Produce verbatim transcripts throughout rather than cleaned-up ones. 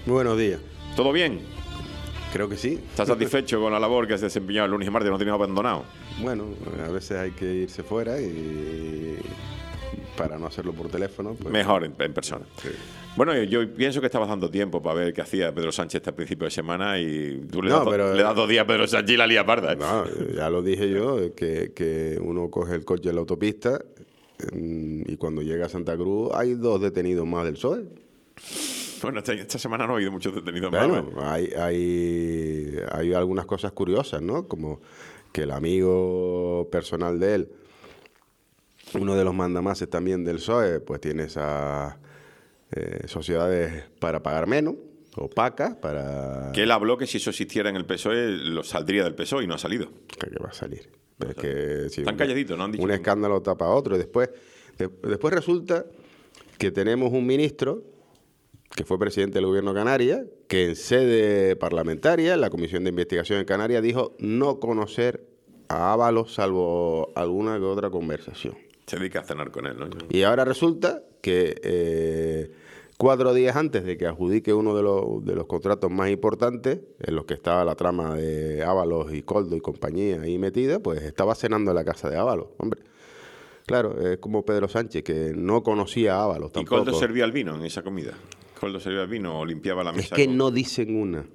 Muy buenos días. ¿Todo bien? Creo que sí. ¿Estás satisfecho con la labor que has desempeñado el lunes y martes? ¿No tienes abandonado? Bueno, a veces hay que irse fuera y para no hacerlo por teléfono. Pues, mejor en, en persona. Sí. Bueno, yo pienso que estabas dando tiempo para ver qué hacía Pedro Sánchez este principio de semana y tú le, No, das, pero, le das dos días a Pedro Sánchez y la lía parda. ¿eh? No, ya lo dije yo, que, que uno coge el coche en la autopista y cuando llega a Santa Cruz hay dos detenidos más del P S O E. Bueno, esta, esta semana no ha habido muchos detenidos bueno, más. hay, hay, hay algunas cosas curiosas, ¿no? Como que el amigo personal de él, uno de los mandamases también del P S O E, pues tiene esas eh, sociedades para pagar menos, opacas, para... Que él habló que si eso existiera en el P S O E, lo saldría del P S O E y no ha salido. ¿Qué va a salir? Es que, sí, Están calladitos, ¿no? Han dicho un que... escándalo tapa otro. Y después, de, después resulta que tenemos un ministro que fue presidente del gobierno de Canarias, que en sede parlamentaria, en la Comisión de Investigación en Canarias, dijo no conocer a Ábalos salvo alguna que otra conversación. Se dedica a cenar con él, ¿no? Y ahora resulta que eh, cuatro días antes de que adjudique uno de los, de los contratos más importantes, en los que estaba la trama de Ábalos y Coldo y compañía ahí metida, pues estaba cenando en la casa de Ábalos. Hombre, claro, es como Pedro Sánchez, que no conocía a Ábalos tampoco. ¿Y Coldo servía el vino en esa comida? ¿Coldo servía el vino o limpiaba la mesa? Es que con... no dicen una.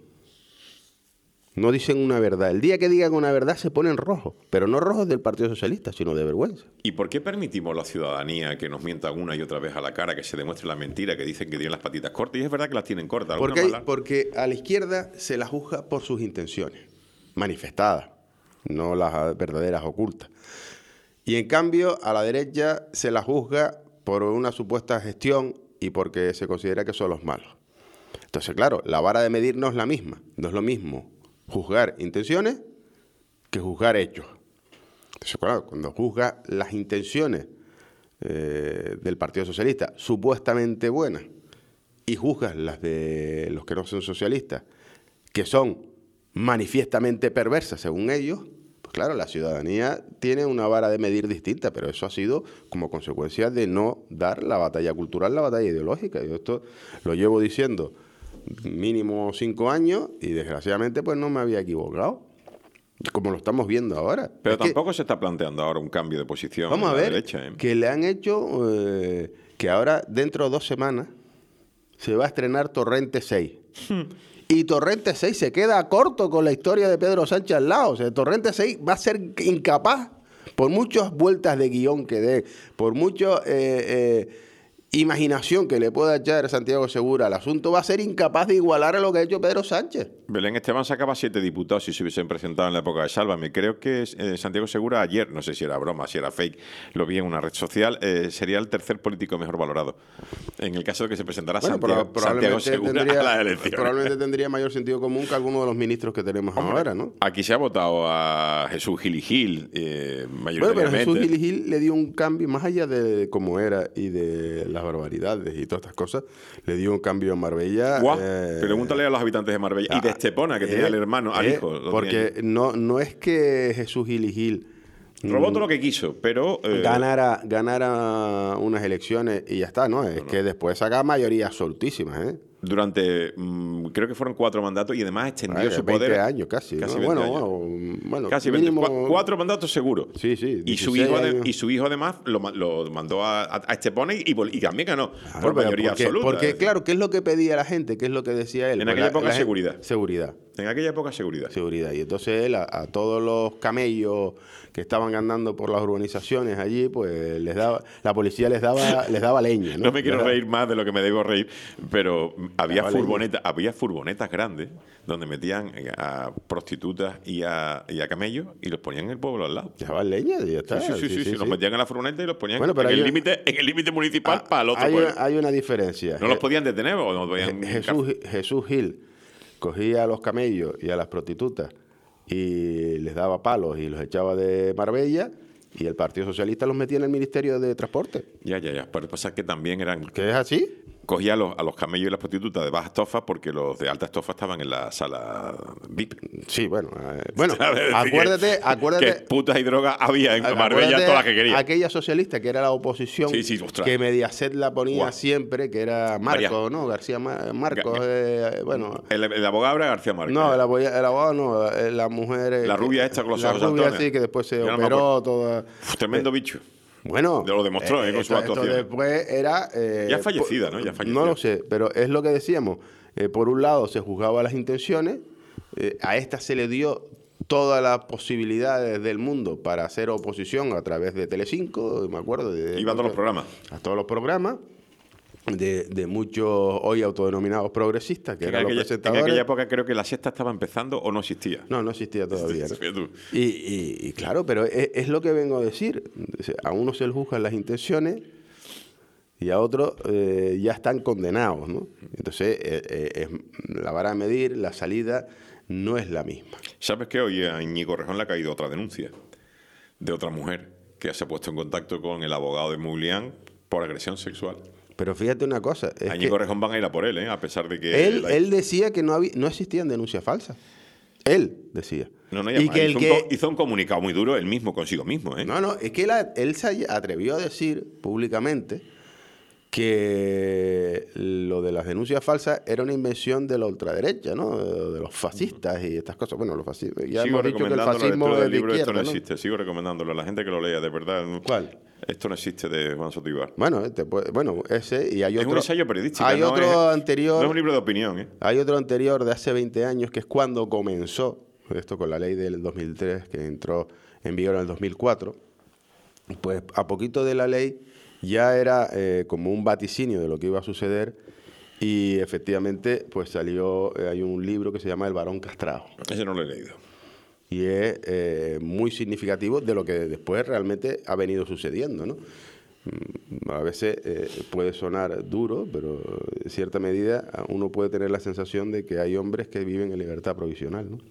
No dicen una verdad. El día que digan una verdad se ponen rojos, pero no rojos del Partido Socialista, sino de vergüenza. ¿Y por qué permitimos a la ciudadanía que nos mientan una y otra vez a la cara, que se demuestre la mentira, que dicen que tienen las patitas cortas? Y es verdad que las tienen cortas. Porque, hay, mala... porque a la izquierda se la juzga por sus intenciones, manifestadas, no las verdaderas ocultas. Y en cambio a la derecha se la juzga por una supuesta gestión y porque se considera que son los malos. Entonces, claro, la vara de medir no es la misma, no es lo mismo juzgar intenciones que juzgar hechos. Entonces, claro, cuando juzga las intenciones eh, del Partido Socialista supuestamente buenas y juzgas las de los que no son socialistas, que son manifiestamente perversas según ellos, pues claro, la ciudadanía tiene una vara de medir distinta, pero eso ha sido como consecuencia de no dar la batalla cultural, la batalla ideológica. Yo esto lo llevo diciendo mínimo cinco años y desgraciadamente pues no me había equivocado, como lo estamos viendo ahora. Pero es tampoco que, se está planteando ahora un cambio de posición. Vamos en a la ver, derecha, ¿eh? Que le han hecho eh, que ahora dentro de dos semanas se va a estrenar Torrente seis. Y Torrente seis se queda corto con la historia de Pedro Sánchez al lado. O sea, Torrente seis va a ser incapaz, por muchas vueltas de guión que dé, por mucho eh, eh, imaginación que le pueda echar Santiago Segura al asunto, va a ser incapaz de igualar a lo que ha hecho Pedro Sánchez. Belén Esteban sacaba siete diputados si se hubiesen presentado en la época de Sálvame. Creo que eh, Santiago Segura ayer, no sé si era broma, si era fake, lo vi en una red social, eh, sería el tercer político mejor valorado. En el caso de que se presentara bueno, Santiago, Santiago Segura tendría, a las elecciones. Probablemente tendría mayor sentido común que alguno de los ministros que tenemos Hombre, ahora, ¿no? Aquí se ha votado a Jesús Gil y Gil, eh, mayoritariamente. Bueno, pero Jesús Gil y Gil le dio un cambio, más allá de cómo era y de las barbaridades y todas estas cosas, le dio un cambio a Marbella. Guau, eh, pregúntale a los habitantes de Marbella. Ah, y de Estepona, que eh, tenía el hermano, al eh, hijo. Porque no, no es que Jesús Gil y Gil robó todo lo que quiso, pero... Eh, ganara, ganara unas elecciones y ya está, ¿no? Es no, no. que después saca mayorías absolutísimas, ¿eh? Durante, mmm, creo que fueron cuatro mandatos y además extendió Ay, su veinte poder... años casi, casi ¿no? veinte bueno, años. bueno, bueno, casi mínimo... veinte, cuatro mandatos seguros. Sí, sí. Y su, hijo de, y su hijo además lo, lo mandó a, a Estepona y, y también ganó claro, por mayoría porque, absoluta. Porque, claro, ¿qué es lo que pedía la gente? ¿Qué es lo que decía él? En pues aquella la, época, la seguridad. Gente, seguridad. En aquella época, seguridad. Seguridad. Y entonces él, a, a todos los camellos que estaban andando por las urbanizaciones allí, pues les daba, la policía les daba, les daba leña, ¿no? No me quiero reír más de lo que me debo reír, pero había furgonetas, había furgonetas grandes donde metían a prostitutas y a, y a camellos y los ponían en el pueblo al lado. Dejaban leña y ya está. Sí, sí, sí, sí, sí, sí. sí. Los metían en la furgoneta y los ponían bueno, en, el límite, en el límite municipal ah, para el otro hay pueblo. Una, hay una diferencia. No los podían detener o no podían... Jesús, Jesús Gil cogía a los camellos y a las prostitutas y les daba palos y los echaba de Marbella y el Partido Socialista los metía en el Ministerio de Transporte. Ya, ya, ya. Pero pasa que también eran... ¿Qué es así? cogía a los, a los camellos y las prostitutas de baja estofa porque los de alta estofa estaban en la sala V I P. Sí, bueno. Eh, bueno, ¿Sabes? acuérdate, que, acuérdate. Que putas y drogas había en Marbella todas las que quería. Aquella socialista que era la oposición, sí, sí, que Mediaset la ponía wow. siempre, que era Marcos, María. ¿no? García Mar Marcos, eh, bueno. El, el abogado era García Marcos. No, el abogado, el abogado no, la mujer. La rubia esta con los la ojos rubia saltones. sí, que después se Yo operó no toda. Uf, tremendo eh, bicho. Bueno, lo demostró eh, con su actuación. Después era. Eh, ya fallecida, ¿no? Ya fallecida. No lo sé, pero es lo que decíamos. Eh, por un lado, se juzgaba las intenciones, eh, a esta se le dio todas las posibilidades del mundo para hacer oposición a través de Telecinco, me acuerdo. De, Iba a todos los programas. A todos los programas. De, de muchos hoy autodenominados progresistas, que, que eran aquella, los presentadores. En aquella época creo que la sexta estaba empezando o no existía. No, no existía todavía. ¿no? Y, y, y claro, pero es, es lo que vengo a decir. A uno se le juzgan las intenciones y a otros eh, ya están condenados, ¿no? Entonces, eh, eh, es, la vara a medir, la salida no es la misma. ¿Sabes que hoy a Íñigo Rejón le ha caído otra denuncia de otra mujer que se ha puesto en contacto con el abogado de Moulián por agresión sexual? Pero fíjate una cosa. Es a Íñigo Rejón van a ir a por él, ¿eh? A pesar de que... Él, la... él decía que no, había, no existían denuncias falsas. Él decía. No, no, ya y que hizo, el que... Un, hizo un comunicado muy duro él mismo consigo mismo, ¿eh? No, no, es que él, él se atrevió a decir públicamente que lo de las denuncias falsas era una invención de la ultraderecha, ¿no? De los fascistas y estas cosas. Bueno, los fascistas. Ya sigo hemos dicho que el fascismo del es de libro, izquierda, esto no, ¿no? existe. Sigo recomendándolo a la gente que lo lea, de verdad. ¿Cuál? Esto no existe, de Juan Sotoibar. Bueno, este puede, bueno, ese y hay otro. Es un ensayo periodístico. Hay no otro es, anterior. No es un libro de opinión, ¿eh? Hay otro anterior de hace veinte años que es cuando comenzó esto con la ley del dos mil tres que entró en vigor en el dos mil cuatro. Pues a poquito de la ley ya era eh, como un vaticinio de lo que iba a suceder y efectivamente pues salió, eh, hay un libro que se llama El varón castrado. Ese no lo he leído. Y es eh, muy significativo de lo que después realmente ha venido sucediendo, ¿no? A veces eh, puede sonar duro, pero en cierta medida uno puede tener la sensación de que hay hombres que viven en libertad provisional, ¿no?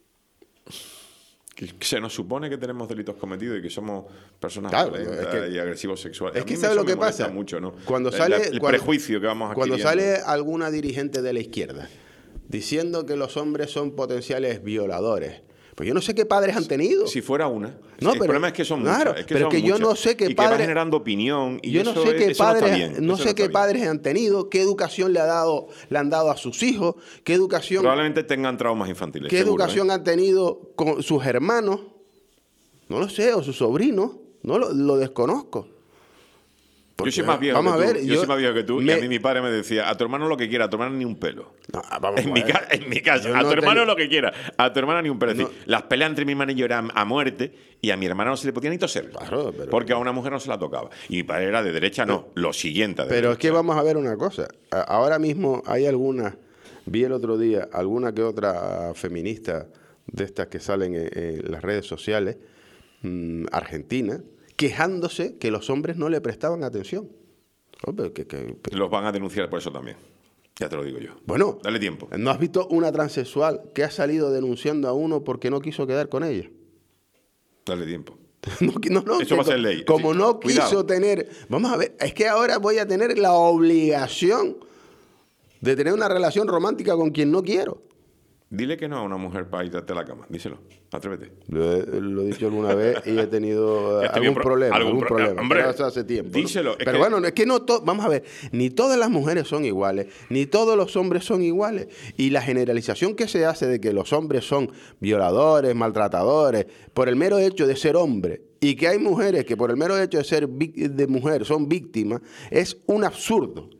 Que se nos supone que tenemos delitos cometidos y que somos personas claro, violentas es que, y agresivos sexuales. Es que ¿sabes lo que pasa? Mucho, ¿no? Cuando sale, el, el cuando, prejuicio que vamos Cuando adquiriendo. sale alguna dirigente de la izquierda diciendo que los hombres son potenciales violadores, pues yo no sé qué padres han tenido. Si fuera una. No, el pero, problema es que son claro, muchas. Es que pero son que yo muchas, no sé qué y padres. Que va generando opinión. Y yo no eso sé qué es, padres, no, bien, no sé no qué bien. padres han tenido, qué educación le ha dado, le han dado a sus hijos, qué educación. Probablemente tengan traumas infantiles. ¿Qué seguro, educación ¿eh? han tenido con sus hermanos? No lo sé, o sus sobrinos. No lo, lo desconozco. Porque, yo soy más viejo vamos que tú, a ver, yo, yo soy más viejo que tú me... y a mí mi padre me decía, a tu hermano lo que quiera, a tu hermano ni un pelo. No, vamos en, a mi ver. en mi casa, yo a no tu hermano ten... lo que quiera, a tu hermana ni un pelo. Es no. decir, las peleas entre mi hermano y yo eran a muerte y a mi hermana no se le podía ni toser. Claro, pero... Porque a una mujer no se la tocaba. Y mi padre era de derecha, no, lo siguiente. De pero derecha. es que vamos a ver una cosa. Ahora mismo hay algunas, vi el otro día, alguna que otra feminista de estas que salen en, en las redes sociales, mmm, argentina, quejándose que los hombres no le prestaban atención. Oh, pero que, que, que... Los van a denunciar por eso también. Ya te lo digo yo. Bueno, dale tiempo. ¿No has visto una transexual que ha salido denunciando a uno porque no quiso quedar con ella? Dale tiempo. no, no, no, eso va a ser ley. Como sí, no cuidado. quiso tener... Vamos a ver, es que ahora voy a tener la obligación de tener una relación romántica con quien no quiero. Dile que no a una mujer para irte a la cama. Díselo. Atrévete. Lo he, lo he dicho alguna vez y he tenido algún pro problema. Algún, algún pro problema. Hombre, pero eso hace tiempo. Díselo. ¿no? Es pero que... bueno, es que no todo. Vamos a ver. Ni todas las mujeres son iguales. Ni todos los hombres son iguales. Y la generalización que se hace de que los hombres son violadores, maltratadores, por el mero hecho de ser hombre, y que hay mujeres que por el mero hecho de ser de mujer son víctimas, es un absurdo.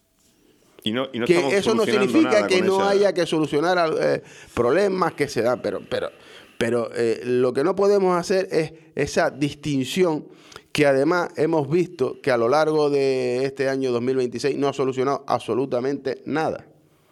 Y no, y no que eso no significa que no esa... haya que solucionar eh, problemas que se dan, pero, pero, pero eh, lo que no podemos hacer es esa distinción que además hemos visto que a lo largo de este año dos mil veintiséis no ha solucionado absolutamente nada.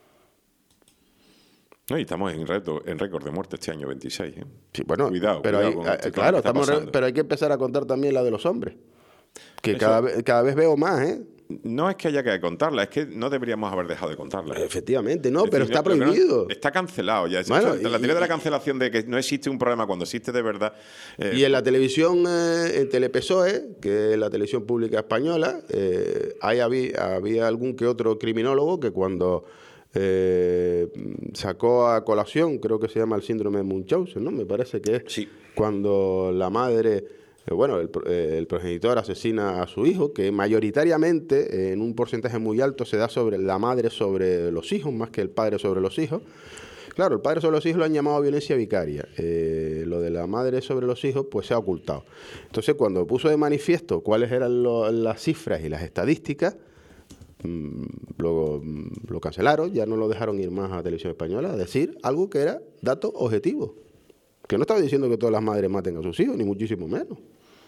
No, y estamos en reto, en récord de muerte este año veintiséis. ¿eh? Sí, bueno, cuidado, pero cuidado hay, con este claro, que estamos re, pero hay que empezar a contar también la de los hombres, que cada vez, cada vez veo más, ¿eh? no es que haya que contarla, es que no deberíamos haber dejado de contarla. Efectivamente, no, Es pero decir, está yo creo que prohibido. no- está cancelado ya. Bueno, Eso, y- la teoría de la cancelación de que no existe un problema cuando existe de verdad. eh, Y en la televisión, eh, en Telepesoe, que es la televisión pública española, eh, ahí había, había algún que otro criminólogo que cuando eh, sacó a colación, creo que se llama el síndrome de Munchausen, ¿no? Me parece que es Sí. cuando la madre, eh, bueno, el, pro- eh, el progenitor asesina a su hijo, que mayoritariamente, eh, en un porcentaje muy alto, se da sobre la madre sobre los hijos, más que el padre sobre los hijos. Claro, el padre sobre los hijos lo han llamado violencia vicaria. Eh, lo de la madre sobre los hijos, pues se ha ocultado. Entonces, cuando puso de manifiesto cuáles eran lo- las cifras y las estadísticas, mmm, luego mm, lo cancelaron, ya no lo dejaron ir más a Televisión Española a decir algo que era datos objetivos. Que no estaba diciendo que todas las madres maten a sus hijos, ni muchísimo menos.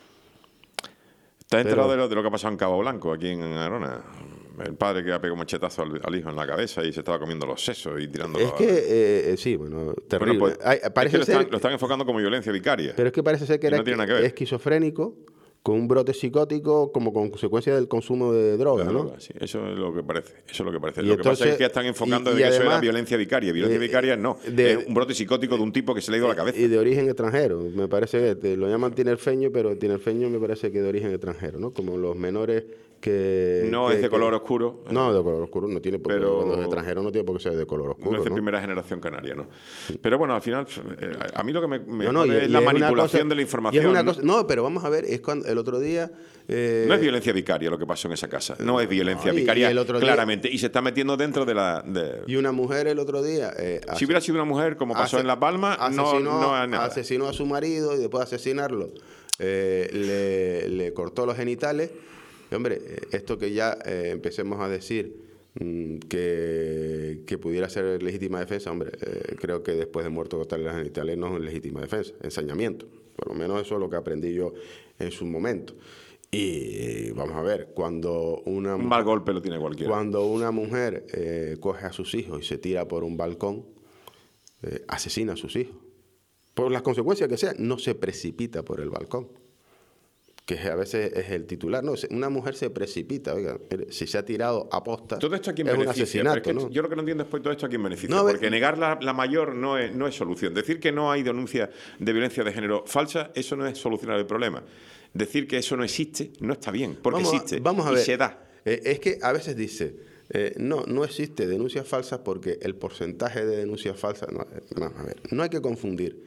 ¿Estás enterado Pero- de lo, de lo que ha pasado en Cabo Blanco, aquí en Arona? El padre que ha pegado un machetazo al, al hijo en la cabeza y se estaba comiendo los sesos y tirándolo. Es que, eh, eh, sí, bueno, terrible. Bueno, pues, Hay- es parece que lo, ser, están, lo están enfocando como violencia vicaria. pero es que parece ser que Y era no tiene nada que ver. esquizofrénico, con un brote psicótico como consecuencia del consumo de droga, La ¿no? droga, sí. Eso es lo que parece. Eso es lo que parece. Y lo que pasa entonces- es que están enfocando y- de y que eso era además, violencia vicaria. Violencia eh, vicaria no. de- es un brote psicótico de un tipo que se le ha ido a la cabeza. Y de origen extranjero. Me parece que te- lo llaman tinerfeño, pero tinerfeño me parece que de origen extranjero, ¿no? Como los menores que... no que- es de que- color oscuro. No, de color oscuro. No tiene por qué. Pero- Cuando es extranjero no tiene por qué ser de color oscuro, No es de ¿no? primera generación canaria, ¿no? Pero bueno, al final, eh, a mí lo que me, me No, no, jode y- es y la una manipulación cosa- de la y información. es una ¿no? cosa- no, pero vamos a ver, es cuando el otro día... eh, No es violencia vicaria lo que pasó en esa casa. No es violencia no, y- vicaria, y el otro día- claramente. Y se está metiendo dentro de la... de- Y una mujer el otro día... eh, Si hubiera sido una mujer, como pasó Ase- en La Palma, no, asesinó, no es nada. asesinó a su marido y después de asesinarlo eh, le, le cortó los genitales. Y, hombre, eh, esto que ya eh, empecemos a decir mm, que, que pudiera ser legítima defensa, hombre, eh, creo que después de muerto cortarle los genitales no es legítima defensa, ensañamiento. Por lo menos eso es lo que aprendí yo en su momento. Y vamos a ver, cuando una Un mal golpe lo tiene cualquiera. cuando una mujer eh, coge a sus hijos y se tira por un balcón, eh, asesina a sus hijos. Por las consecuencias que sean, no se precipita por el balcón. Que a veces es el titular. No, una mujer se precipita. Oiga, mire, si se ha tirado a posta, Todo esto a quién es un beneficia. asesinato, Pero es que ¿no? Yo lo que no entiendo es pues, todo esto a quién beneficia. No, a ver- porque negar la, la mayor no es, no es solución. Decir que no hay denuncia de violencia de género falsa, eso no es solucionar el problema. Decir que eso no existe, no está bien, porque vamos a- existe vamos a y ver. se da. Eh, es que a veces dice, eh, no, no existe denuncias falsas porque el porcentaje de denuncias falsas... No, eh, vamos a ver, no hay que confundir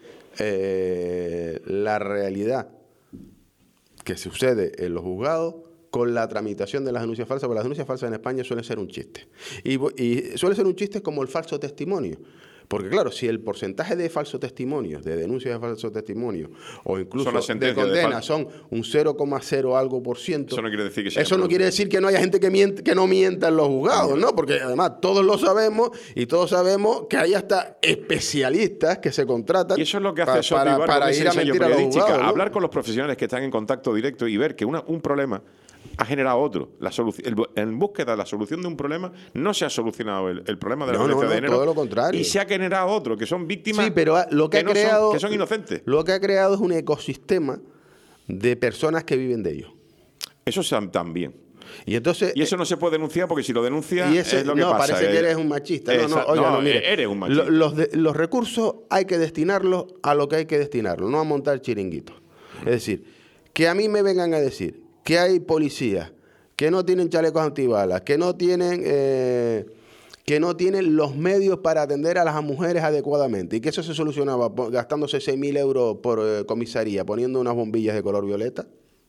eh, la realidad que sucede en los juzgados con la tramitación de las denuncias falsas, porque las denuncias falsas en España suelen ser un chiste. Y, vo- y suele ser un chiste como el falso testimonio. Porque claro, si el porcentaje de falsos testimonios, de denuncias de falsos testimonios, o incluso Son las de sentencias de condenas, fal- son un cero coma cero algo por ciento. Eso no quiere decir que sea Eso no producto. quiere decir que no haya gente que, miente, que no mienta en los juzgados, ¿no? Porque además todos lo sabemos y todos sabemos que hay hasta especialistas que se contratan Y eso es lo que hace pa- Soto para, Ibargo, para que es ir el a sello mentir a los periodística. juzgados, ¿no? Hablar con los profesionales que están en contacto directo y ver que una- un problema ha generado otro. La solución, el bu- en búsqueda de la solución de un problema no se ha solucionado el, el problema de la No, no, violencia de no, género. todo lo contrario. Y se ha generado otro, que son víctimas Sí, pero ah, lo que, ha no son- creado, que son inocentes. Lo que ha creado es un ecosistema de personas que viven de ellos. Eso se- también. Y entonces Y eso no se puede denunciar porque si lo denuncia y ese- es lo que no, pasa. parece que eh. eres un machista. No, no, Esa- oiga, no, no, mire, eres un machista. lo- los, de- los recursos hay que destinarlos a lo que hay que destinarlos, no a montar chiringuitos. Es decir, que a mí me vengan a decir que hay policías que no tienen chalecos antibalas, que no tienen eh, que no tienen los medios para atender a las mujeres adecuadamente y que eso se solucionaba po- gastándose seis mil euros por eh, comisaría, poniendo unas bombillas de color violeta.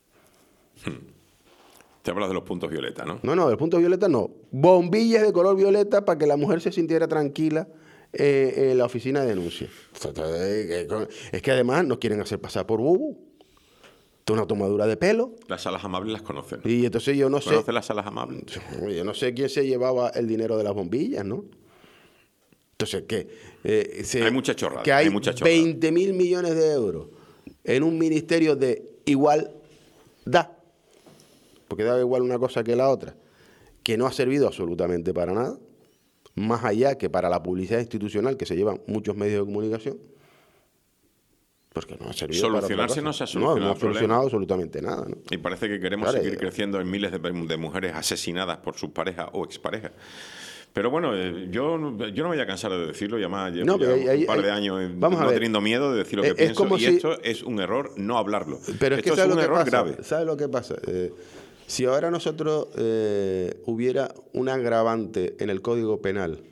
Te hablas de los puntos violeta, ¿no? No, no, del punto violeta no. Bombillas de color violeta para que la mujer se sintiera tranquila eh, en la oficina de denuncia. Es que además nos quieren hacer pasar por bubu. Esto es una tomadura de pelo. Las salas amables las conocen. Y entonces yo no sé, ¿Conoces las salas amables? yo no sé quién se llevaba el dinero de las bombillas, ¿no? Entonces, que eh, se- Hay mucha chorrada, que hay, hay mucha chorrada. veinte mil millones de euros en un ministerio de igualdad, porque da igual una cosa que la otra, que no ha servido absolutamente para nada, más allá que para la publicidad institucional que se llevan muchos medios de comunicación. Porque no ha servido Solucionarse para no se ha no, solucionado. no ha el problema. solucionado absolutamente nada, ¿no? Y parece que queremos Claro, seguir eh, creciendo en miles de, de mujeres asesinadas por sus parejas o exparejas. Pero bueno, eh, yo, yo no me voy a cansar de decirlo, y además llevo No, pero ya hay- un par hay- de años vamos a no ver. teniendo miedo de decir lo que Es- es pienso, como y si- esto es un error no hablarlo. Pero es esto que es ¿sabes un lo que error pasa? grave. ¿Sabes lo que pasa? Eh, si ahora nosotros eh, hubiera un agravante en el Código Penal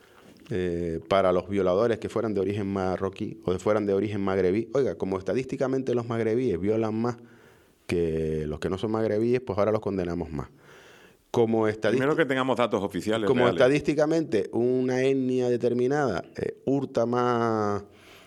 eh, para los violadores que fueran de origen marroquí o de fueran de origen magrebí, oiga, como estadísticamente los magrebíes violan más que los que no son magrebíes, pues ahora los condenamos más. Como, Primero que tengamos datos oficiales como reales. estadísticamente una etnia determinada eh, hurta más,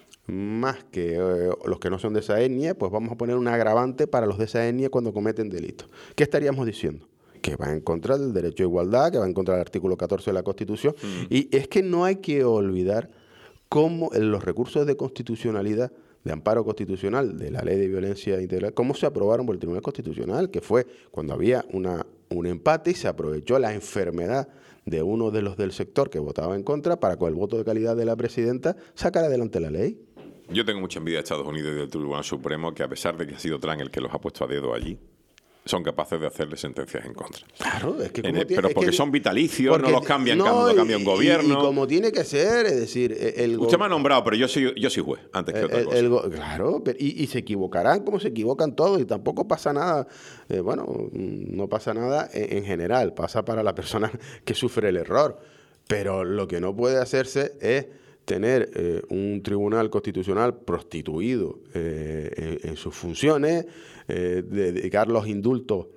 más que eh, los que no son de esa etnia, pues vamos a poner un agravante para los de esa etnia cuando cometen delitos. ¿Qué estaríamos diciendo? Que va en contra del derecho a igualdad, que va en contra del artículo catorce de la Constitución. Mm. Y es que no hay que olvidar cómo los recursos de constitucionalidad, de amparo constitucional de la Ley de Violencia Integral, cómo se aprobaron por el Tribunal Constitucional, que fue cuando había una, un empate y se aprovechó la enfermedad de uno de los del sector que votaba en contra para, con el voto de calidad de la presidenta, sacar adelante la ley. Yo tengo mucha envidia de Estados Unidos y del Tribunal Supremo, que a pesar de que ha sido Trump el que los ha puesto a dedo allí, son capaces de hacerle sentencias en contra. Claro, es que como el, tiene, Pero es porque que, son vitalicios, porque, no los cambian no, cuando cambia un gobierno. Y, y como tiene que ser, es decir... El Usted me ha nombrado, pero yo soy, yo soy juez, antes que el, otra cosa. El, el, claro, pero, y, y se equivocarán como se equivocan todos, y tampoco pasa nada, eh, bueno, no pasa nada en, en general, pasa para la persona que sufre el error. Pero lo que no puede hacerse es tener eh, un tribunal constitucional prostituido eh, en, en sus funciones, eh, dedicar los indultos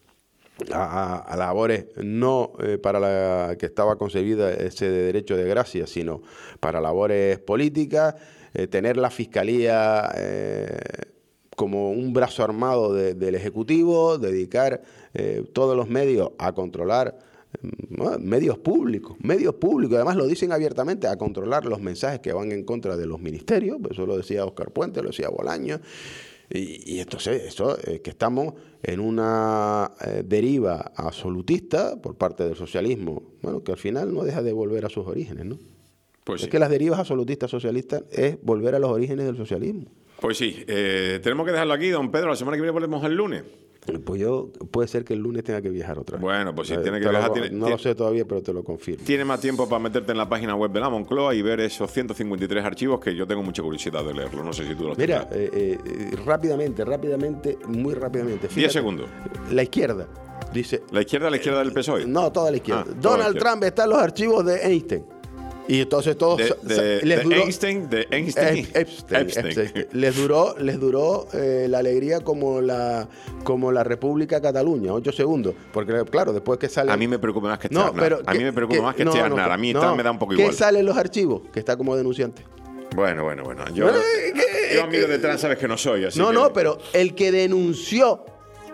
a, a, a labores no eh, para la que estaba concebida ese de derecho de gracia, sino para labores políticas, eh, tener la Fiscalía eh, como un brazo armado de, del Ejecutivo, dedicar eh, todos los medios a controlar ¿no? medios públicos, medios públicos, además lo dicen abiertamente, a controlar los mensajes que van en contra de los ministerios, eso lo decía Óscar Puente, lo decía Bolaños, y, y entonces eso, eh, que estamos en una eh, deriva absolutista por parte del socialismo, bueno, que al final no deja de volver a sus orígenes, ¿no? Pues es sí. que las derivas absolutistas socialistas es volver a los orígenes del socialismo. Pues sí, eh, tenemos que dejarlo aquí, don Pedro, la semana que viene volvemos el lunes. Pues yo, puede ser que el lunes tenga que viajar otra vez. Bueno, pues si eh, tiene que lo, viajar... Tiene, no tiene, lo sé todavía, pero te lo confirmo. Tiene más tiempo para meterte en la página web de la Moncloa y ver esos ciento cincuenta y tres archivos que yo tengo mucha curiosidad de leerlo. No sé si tú los Mira, eh, eh, rápidamente, rápidamente, muy rápidamente. Diez segundos. La izquierda dice... ¿La izquierda a la izquierda del P S O E? No, toda la izquierda. Ah, Donald la izquierda. Trump está en los archivos de Einstein. Y entonces todos de, de, les de duró, Einstein, de Einstein, Epstein, Epstein. Epstein. les duró, les duró eh, la alegría como la como la República Cataluña, ocho segundos, porque claro, después que sale a mí me preocupa más que este no, Aznar. pero a que, mí me preocupa que, más que no, este no, Aznar. A mí no, esta me da un poco ¿qué igual. ¿Qué sale en los archivos? Que está como denunciante. Bueno, bueno, bueno. Yo, bueno, que, yo amigo que, de Trump sabes que no soy, así no, que... no, pero el que denunció.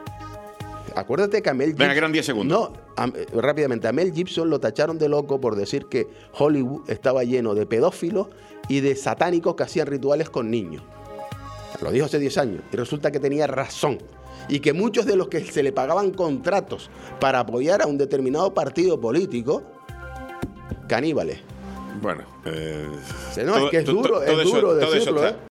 Acuérdate que a Mel Gibson... Venga, que eran diez segundos. No, a, rápidamente. A Mel Gibson lo tacharon de loco por decir que Hollywood estaba lleno de pedófilos y de satánicos que hacían rituales con niños. Lo dijo hace diez años. Y resulta que tenía razón. Y que muchos de los que se le pagaban contratos para apoyar a un determinado partido político, caníbales. Bueno, eh, no, todo, es que es duro, todo, todo es duro eso, decirlo, todo eso ¿eh?